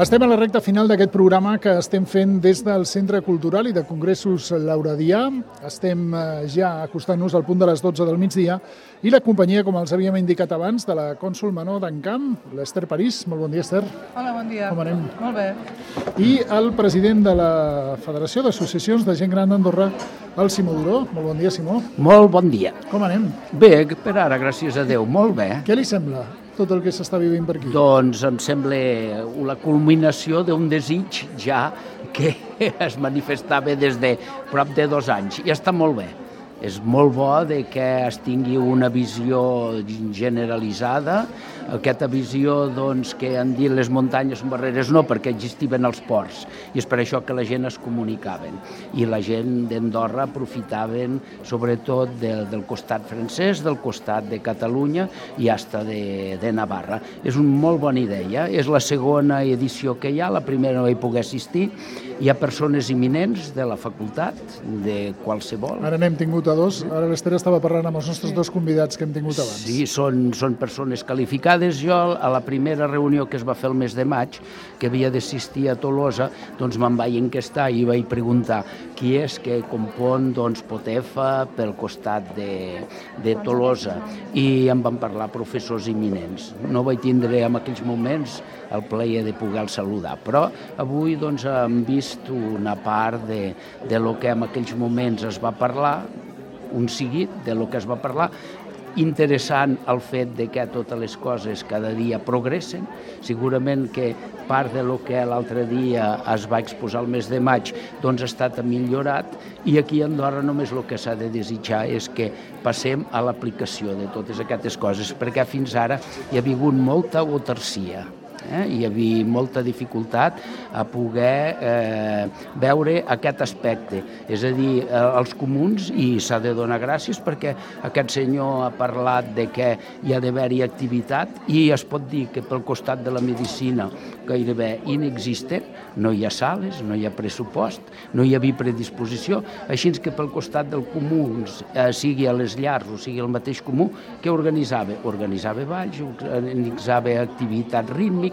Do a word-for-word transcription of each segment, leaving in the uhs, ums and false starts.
Estem a la recta final d'aquest programa que estem fent des del Centre Cultural i de Congressos Lauradià. Estem ja acostant-nos al punt de les dotze del migdia i la companyia, com els havíem indicat abans, de la cònsol menor d'Encamp, l'Ester París. Molt bon dia, Ester. Hola, bon dia. Com anem? Molt bé. I el president de la Federació d'Associacions de Gent Gran d'Andorra, el Simó Duró. Molt bon dia, Simó. Molt bon dia. Com anem? Bé, per ara, gràcies a Déu, molt bé. Què li sembla tot el que s'està vivint per aquí? Doncs em sembla la culminació d'un desig ja que es manifestava des de prop de dos anys i està molt bé. És molt bo de que es tingui una visió generalitzada, aquesta visió doncs, que han dit les muntanyes són barreres, no, perquè existiven els ports, i és per això que la gent es comunicaven. I la gent d'Andorra aprofitaven sobretot del, del costat francès, del costat de Catalunya i hasta de, de Navarra. És una molt bona idea, és la segona edició que hi ha, la primera no hi pogué assistir, hi ha persones eminents de la facultat, de qualsevol. Ara n'hem tingut a dos, ara l'Ester estava parlant amb els nostres dos convidats que hem tingut abans. Sí, són, són persones qualificades. Jo, a la primera reunió que es va fer el mes de maig, que havia d'assistir a Tolosa, doncs me'n vaig enquestar i vaig preguntar qui és que compon doncs, Potefa pel costat de, de Tolosa, i em van parlar professors eminents. No vaig tindre en aquells moments el plaer de poder saludar, però avui doncs, hem vist una part de, de lo que en aquells moments es va parlar, un seguit de lo que es va parlar, interessant el fet de que totes les coses cada dia progressen. Segurament que part de lo que l'altre dia es va exposar el mes de maig doncs ha estat millorat, i aquí a Andorra només el que s'ha de desitjar és que passem a l'aplicació de totes aquestes coses, perquè fins ara hi ha hagut molta autarcia. Eh? Hi havia molta dificultat a poder eh, veure aquest aspecte. És a dir, eh, els comuns, i s'ha de donar gràcies perquè aquest senyor ha parlat de que hi ha d'haver-hi activitat, i es pot dir que pel costat de la medicina gairebé inexistent, no hi ha sales, no hi ha pressupost, no hi havia predisposició, així que pel costat del comuns, eh, sigui a les llars o sigui el mateix comú, què organitzava? Organitzava balls, organitzava activitats rítmiques,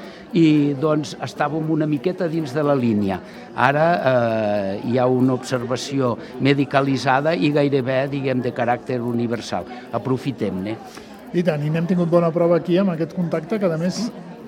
i doncs estàvem una miqueta dins de la línia. Ara eh, hi ha una observació medicalitzada i gairebé, diguem, de caràcter universal. Aprofitem-ne. I tant, i n'hem tingut bona prova aquí amb aquest contacte, que a més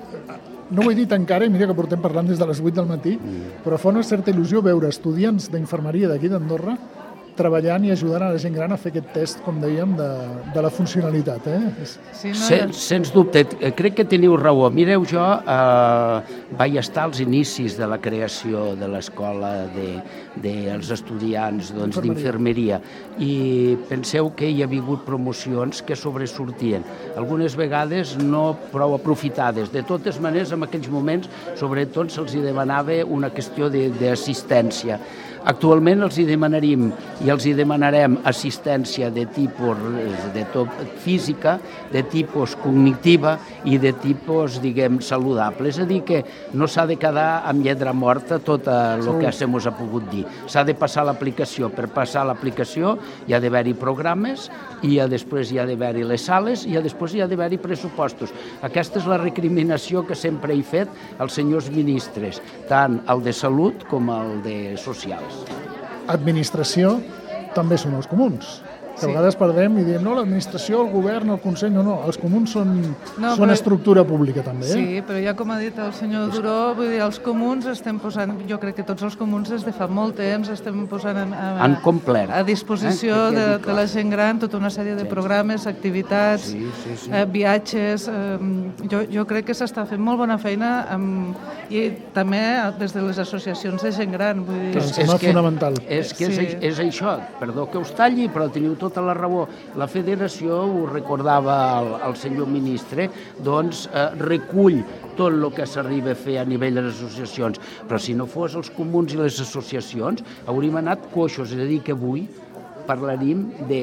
no ho he dit encara, i mira que portem parlant des de les vuit del matí, però fa una certa il·lusió veure estudiants d'infermeria d'aquí d'Andorra treballant i ajudant a la gent gran a fer aquest test, com dèiem, de, de la funcionalitat. Eh? Sí, no, sens, sens dubte, crec que teniu raó. Mireu, jo eh, vaig estar als inicis de la creació de l'escola dels de, de estudiants doncs, d'infermeria, i penseu que hi ha hagut promocions que sobresortien. Algunes vegades no prou aprofitades. De totes maneres, en aquells moments, sobretot se'ls demanava una qüestió d'assistència. Actualment els hi demanarim i els hi demanarem assistència de tipus de top física, de tipus cognitiva i de tipus, diguem, saludable. És a dir, que no s'ha de quedar amb lletra morta tot el que se mos ha pogut dir. S'ha de passar l'aplicació. Per passar l'aplicació hi ha d'haver-hi programes, i després hi ha d'haver-hi les sales, i després hi ha d'haver-hi pressupostos. Aquesta és la recriminació que sempre he fet als senyors ministres, tant el de salut com el de socials. Administració també són els comuns, que a vegades perdem i diem, no, l'administració, el govern, el Consell, no, no, els comuns són, no, són però, estructura pública també. Eh? Sí, però ja com ha dit el senyor Duró, vull dir, els comuns estem posant, jo crec que tots els comuns des de fa molt temps estem posant a, a, a disposició eh? de, de la gent gran tota una sèrie de programes, activitats, sí, sí, sí. Eh, viatges, eh, jo, jo crec que s'està fent molt bona feina amb, i també des de les associacions de gent gran. Vull dir, és, és, que, fonamental. És que sí. és, és això, perdó que us talli, però teniu tota la raó. La federació, ho recordava el, el senyor ministre, doncs eh, recull tot el que s'arriba a fer a nivell de les associacions, però si no fos els comuns i les associacions hauríem anat coixos, és a dir, que avui parlaríem de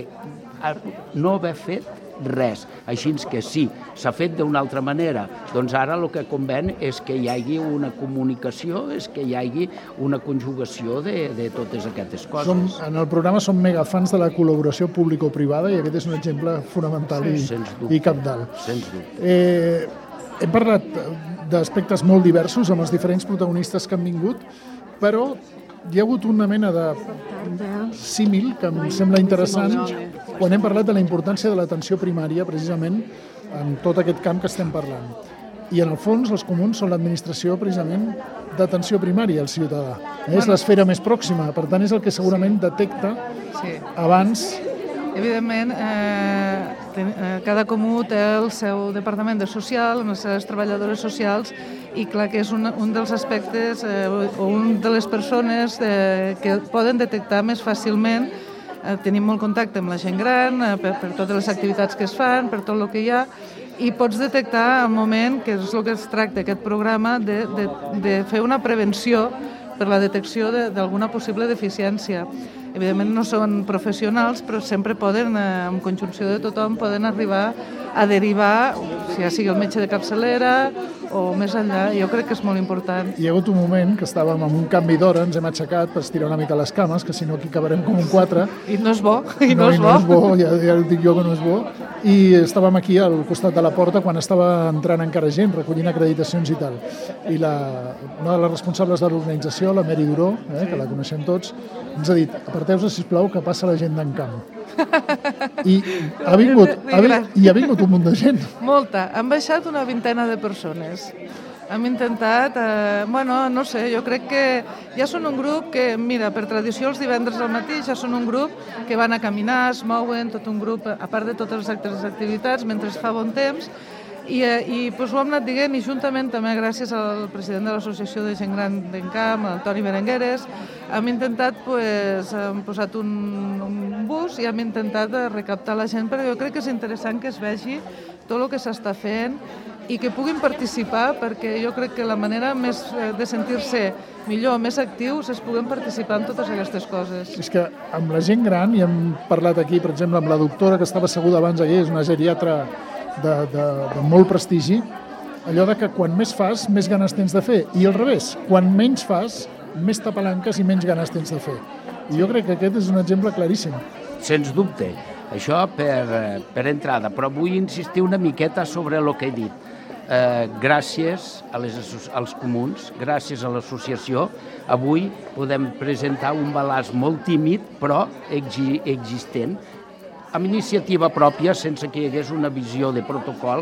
no haver fet res. Així que sí, s'ha fet d'una altra manera. Doncs ara el que conven és que hi hagi una comunicació, és que hi hagi una conjugació de, de totes aquestes coses. Som, en el programa som megafans de la col·laboració público-privada i aquest és un exemple fonamental sí, i, i cabdal. Sens dubte. Eh, hem parlat d'aspectes molt diversos amb els diferents protagonistes que han vingut, però hi ha hagut una mena de símil que em sembla interessant quan hem parlat de la importància de l'atenció primària, precisament, en tot aquest camp que estem parlant. I en el fons els comuns són l'administració precisament d'atenció primària al ciutadà. És l'esfera més pròxima, per tant és el que segurament detecta abans. Evidentment, eh, cada comú té el seu departament de social, amb les seves treballadores socials, i clar que és un, un dels aspectes eh, o un de les persones eh, que poden detectar més fàcilment. Eh, tenim molt contacte amb la gent gran, eh, per, per totes les activitats que es fan, per tot el que hi ha, i pots detectar al moment, que és el que es tracta aquest programa, de, de, de fer una prevenció per la detecció d'alguna possible deficiència. Evidentment no són professionals, però sempre poden, en conjunció de tothom, poden arribar a derivar, si ja sigui el metge de capçalera o més enllà. Jo crec que és molt important. Hi ha hagut un moment que estàvem en un canvi d'hora, ens hem aixecat per estirar una mica les cames, que si no aquí acabarem com un quatre. I no és bo, i no, no és bo. No és bo, ja, ja dic jo que no és bo. I estàvem aquí al costat de la porta quan estava entrant encara gent, recollint acreditacions i tal. I la, una de les responsables de l'organització, la Mary Duró, eh, que la coneixem tots, ens ha dit: aparteu-se, sisplau, que passa la gent d'en camp. I ha vingut, ha, i ha vingut un munt de gent. Molta. Han baixat una vintena de persones. Hem intentat, eh, bueno, no sé, jo crec que ja són un grup que, mira, per tradició els divendres al matí ja són un grup que van a caminar, es mouen, tot un grup, a part de totes les altres activitats, mentre es fa bon temps, i, i pues, ho hem anat dient, i juntament també gràcies al president de l'Associació de Gent Gran d'Encamp, el Toni Berengueres, hem intentat, pues, hem posat un, un bus i hem intentat recaptar la gent, perquè jo crec que és interessant que es vegi tot el que s'està fent i que puguin participar, perquè jo crec que la manera més de sentir-se millor, més actius, és puguem participar en totes aquestes coses. És que amb la gent gran, i hem parlat aquí, per exemple, amb la doctora que estava asseguda abans aquí, és una geriatra de, de, de molt prestigi, allò de que quan més fas, més ganes tens de fer. I al revés, quan menys fas, més t'apalanques i menys ganes tens de fer. I jo crec que aquest és un exemple claríssim. Sens dubte. Això per, per entrada, però vull insistir una miqueta sobre el que he dit. Eh, gràcies a les, als comuns, gràcies a l'associació, avui podem presentar un balanç molt tímid, però exi, existent, amb iniciativa pròpia, sense que hi hagués una visió de protocol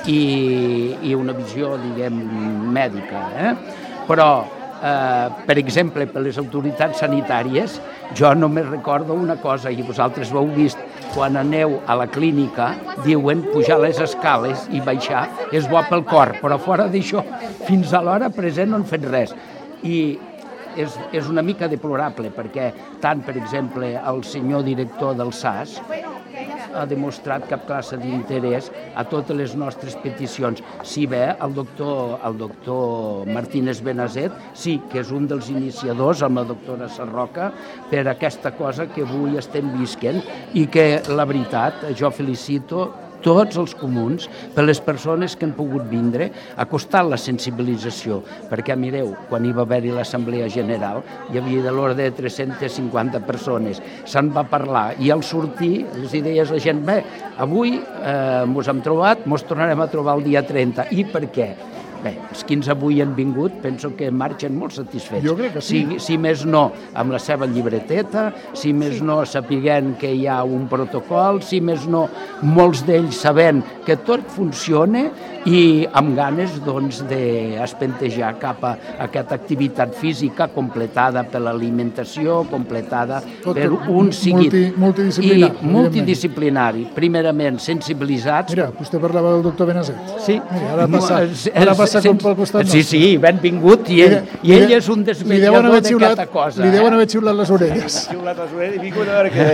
i, i una visió, diguem, mèdica. Eh? Però, eh, per exemple, per les autoritats sanitàries, jo només recordo una cosa, i vosaltres ho heu vist, quan aneu a la clínica, diuen pujar les escales i baixar és bo pel cor, però fora d'això, fins a l'hora present no han fet res. I és, és una mica deplorable, perquè tant, per exemple, el senyor director del S A S ha demostrat cap classe d'interès a totes les nostres peticions. Si bé el doctor, el doctor Martínez Benazet sí que és un dels iniciadors, amb la doctora Sarroca, per aquesta cosa que avui estem visquent i que, la veritat, jo felicito tots els comuns, per les persones que han pogut vindre, ha costat la sensibilització, perquè mireu, quan hi va haver-hi l'Assemblea General hi havia de l'ordre de tres-centes cinquanta persones, se'n va parlar i al sortir les idees la gent, bé, avui eh, mos hem trobat, mos tornarem a trobar el dia trenta, i per què? Bé, els quinze avui han vingut, penso que marxen molt satisfets. Jo crec que sí. Si, si més no, amb la seva llibreteta, si més no, sapiguent que hi ha un protocol, si més no, molts d'ells sabent que tot funciona i amb ganes, doncs, d'espentejar cap a aquesta activitat física completada per l'alimentació, completada tot per un seguit. Multi, multidisciplinari. I multidisciplinari. Primerament, sensibilitzats. Mira, vostè parlava del doctor Benazet. Sí. Mira, ara passa, ara passa com pel costat nostre. Sí, sí, benvingut, i ell, i ell és un desvetjador d'aquesta cosa. Li deuen haver xiulat les orelles. Xiulat les orelles i vingut a veure què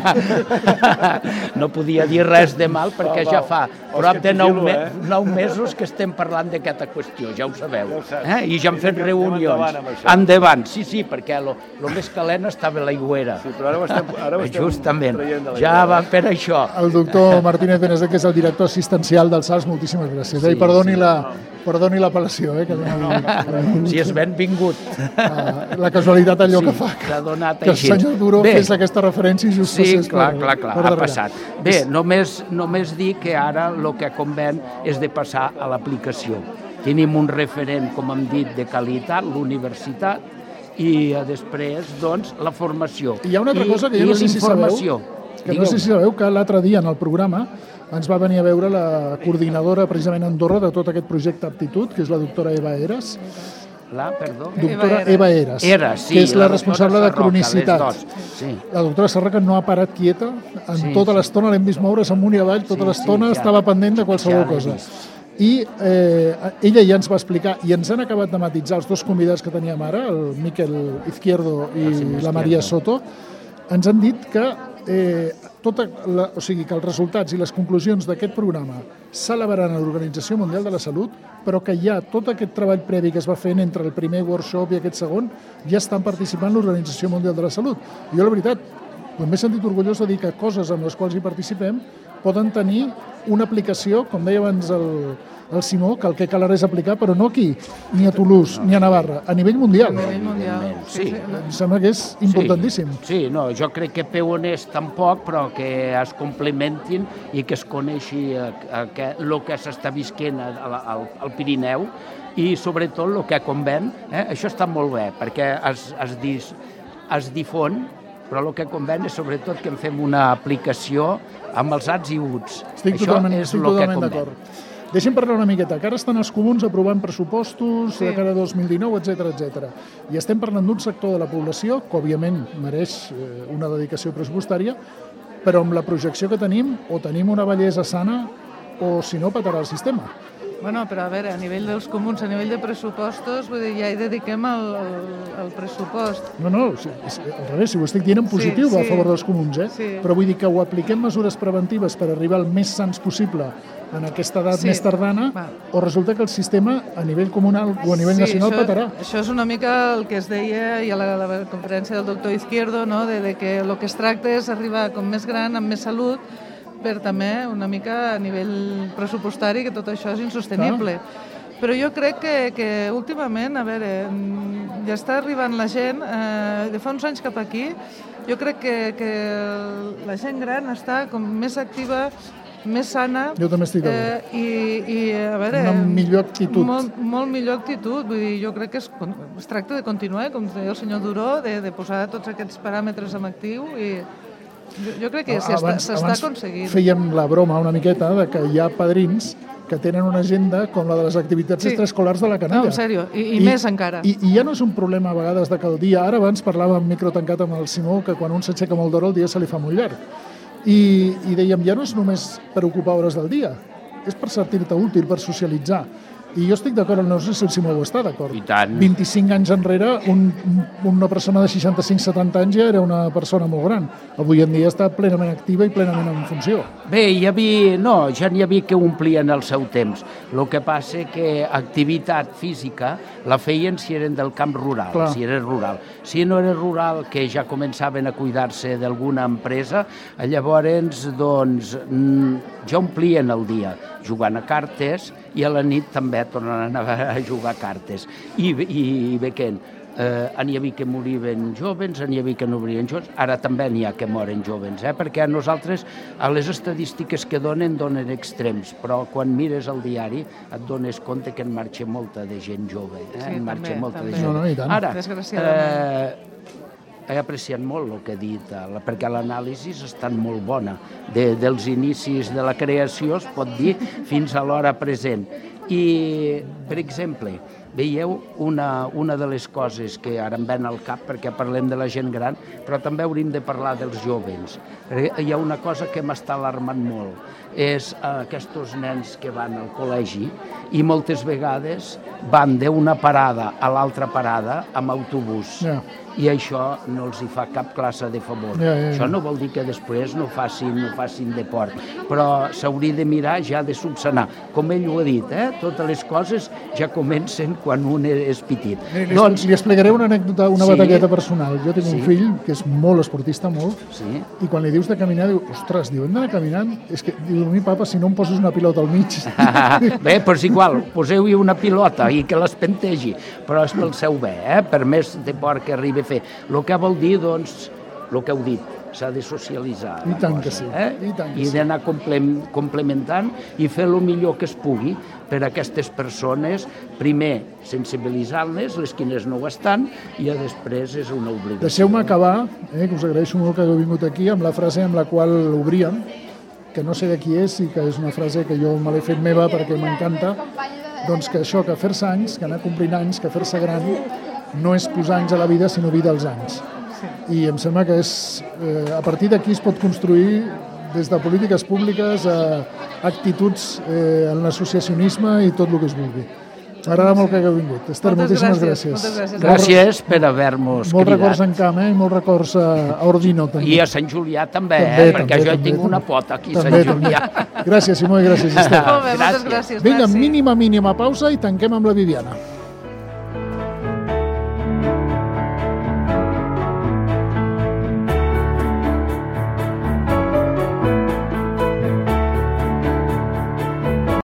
deies. No podia dir res de mal perquè ja fa prop de nou, me, nou mesos que estem parlant d'aquesta qüestió, ja ho sabeu. Eh? I ja hem fet reunions. Endavant, sí, sí, perquè lo, lo més calent estava a l'aigüera. Sí, però ara ho estem, ara ho estem justament, ja va per això. El doctor Martínez Benazet, que és el director assistencial del S A S, moltíssimes gràcies. Sí, I perdoni, sí. la, perdoni perdoni l'apel·lació, eh? Que no... Si és benvingut. La casualitat allò que fa que, que el senyor Duró fes aquesta referència i just sí, passés clar, per, clar, clar, per ha darrere. passat. Bé, només, només dir que ara el que conven és de passar a l'aplicació. Tenim un referent, com hem dit, de qualitat, l'universitat, i després, doncs, la formació. I hi ha una altra cosa que jo no sé si sabeu, que no sé si sabeu que l'altre dia en el programa ens va venir a veure la coordinadora precisament a Andorra de tot aquest projecte Aptitud, que és la doctora Eva Eras. La, perdó? Doctora Eva Eras, Era, sí, que és la, la responsable de cronicitat. Sí. La doctora Sarroca no ha parat quieta, en Sí, tota sí. l'estona l'hem vist moure's amunt i avall, tota Sí, l'estona sí, ja. estava pendent de qualsevol Ja l'he cosa. vist. I eh, ella ja ens va explicar, i ens han acabat de matitzar els dos convidats que teníem ara, el Miquel Izquierdo i la Maria Soto, ens han dit que eh, tota la, o sigui, que els resultats i les conclusions d'aquest programa s'elevaran a l'Organització Mundial de la Salut, però que ja tot aquest treball previ que es va fent entre el primer workshop i aquest segon ja estan participant l'Organització Mundial de la Salut. Jo, la veritat, m'he sentit orgullós de dir que coses amb les quals hi participem poden tenir una aplicació, com deia abans el, el Simó, que el que cal ara és aplicar, però no aquí, ni a Toulouse, ni a Navarra, a nivell mundial. A nivell mundial. Sí. Em sembla que és importantíssim. Sí, sí, no, jo crec que peoners tampoc, però que es complementin i que es coneixi el que s'està visquent al, al Pirineu i sobretot el que conven, eh? Això està molt bé, perquè es, es, dis, es difon, però el que conven és sobretot que en fem una aplicació amb els ats i uts. Estic Això totalment, és estic el que totalment conven. d'acord. Deixem parlar una miqueta, que ara estan els comuns aprovant pressupostos Sí. de cara a dos mil dinou, etcètera, etcètera. I estem parlant d'un sector de la població que, òbviament, mereix eh, una dedicació pressupostària, però amb la projecció que tenim, o tenim una bellesa sana, o si no, patarà el sistema. Bueno, però a veure, a nivell dels comuns, a nivell de pressupostos, vull dir, ja hi dediquem el, el, el pressupost. No, no, sí, és, al revés, si ho estic dient en positiu, Sí, sí, sí. a favor dels comuns, eh? Sí. Però vull dir que ho apliquem mesures preventives per arribar al més sants possible en aquesta edat Sí. més tardana, Va. o resulta que el sistema a nivell comunal o a nivell Sí, nacional això, patarà. Això és una mica el que es deia ja a la, la conferència del doctor Izquierdo, no? de, de que el que es tracta és arribar com més gran, amb més salut, per també una mica a nivell pressupostari, que tot això és insostenible. Però jo crec que, que últimament, a veure, ja està arribant la gent, eh, de fa uns anys cap aquí, jo crec que, que la gent gran està com més activa, més sana. Jo també estic eh, i, i, a veure... Una millor actitud. Molt, molt millor actitud. Vull dir, jo crec que es, es tracta de continuar, com deia el senyor Duró, de, de posar tots aquests paràmetres en actiu i... Jo, jo crec que s'està aconseguint. Fèiem la broma una miqueta de que hi ha padrins que tenen una agenda com la de les activitats Sí. extraescolars de la canalla. No, en sèrio, i, i, I més encara. I, I ja no és un problema a vegades de que el dia... Ara abans parlàvem micro tancat amb el Simó que quan un s'aixeca molt d'hora el dia se li fa molt llarg. I, I dèiem, ja no és només per ocupar hores del dia, és per sentir-te útil, per socialitzar. I jo estic d'acord, no sé si el Simó ho està d'acord. I tant. vint-i-cinc anys enrere, un, una persona de seixanta-cinc setanta anys ja era una persona molt gran. Avui en dia està plenament activa i plenament en funció. Bé, hi havia, no, ja n'hi havia que omplien el seu temps. El que passa que activitat física la feien si eren del camp rural, Clar. si era rural. Si no era rural, que ja començaven a cuidar-se d'alguna empresa, llavors, doncs, ja omplien el dia jugant a cartes i a la nit també tornaran a jugar a cartes. I, i, i bé què? Eh, n'hi havia que moriven jovens, n'hi havia que no morien jovens, ara també n'hi ha que moren jovens, eh? Perquè a nosaltres, a les estadístiques que donen, donen extrems, però quan mires el diari et dones compte que en marxa molta de gent jove, eh? Sí, en marxa també, molta també. de gent. No, no, i tant. Ara, Desgraciadament. eh, he apreciat molt el que he dit, eh, perquè l'anàlisi ha estat molt bona, de, dels inicis de la creació, es pot dir, fins a l'hora present. I, per exemple, veieu una, una de les coses que ara em ven al cap, perquè parlem de la gent gran, però també hauríem de parlar dels jovens. Hi ha una cosa que m'està alarmant molt, és aquests nens que van al col·legi i moltes vegades van d'una parada a l'altra parada amb autobús. Ja. I això no els hi fa cap classe de favor. Ja, ja, ja. Això no vol dir que després no facin, no facin deport, però s'hauria de mirar ja de subsanar. Com ell ho ha dit, eh? Totes les coses ja comencen quan un és petit. Li, doncs, li explicaré una anècdota, una sí. batalleta personal. Jo tinc sí. un fill que és molt esportista, molt, sí. i quan li dius de caminar, diu, ostres, diu, hem d'anar caminant? És que, diu, mi papa, si no em poses una pilota al mig... Bé, doncs igual, poseu-hi una pilota i que l'espentegi, però és pel seu bé, eh? Per més de por que arribi a fer. El que vol dir, doncs, el que heu dit, s'ha de socialitzar. I tant que sí. Eh? I tant que I d'anar complementant i fer el millor que es pugui per a aquestes persones, primer sensibilitzar-les, les quines no ho estan, i després és una obligació. Deixeu-me acabar, eh, que us agraeixo molt que heu vingut aquí, amb la frase amb la qual obríem, que no sé de qui és i que és una frase que jo me l'he fet meva perquè m'encanta, doncs que això, que fer-se anys, que anar complint anys, que fer-se gran, no és posar anys a la vida, sinó vida als anys. I em sembla que és, eh, a partir d'aquí es pot construir des de polítiques públiques a actituds eh, en l'associacionisme i tot el que es vulgui. M'agrada molt que hagueu vingut. Esther, moltes moltíssimes gràcies. gràcies. Moltes gràcies. Gràcies per haver-nos cridat. Molts records en Camp, eh? I molts records a Ordino, també. I a Sant Julià també, també eh? Perquè també, jo també, tinc també. una pota aquí a També, Sant Julià. També. Gràcies, Simó, i gràcies, Esther. Molt bé, moltes gràcies. Vinga, merci. mínima, mínima pausa i tanquem amb la Viviana.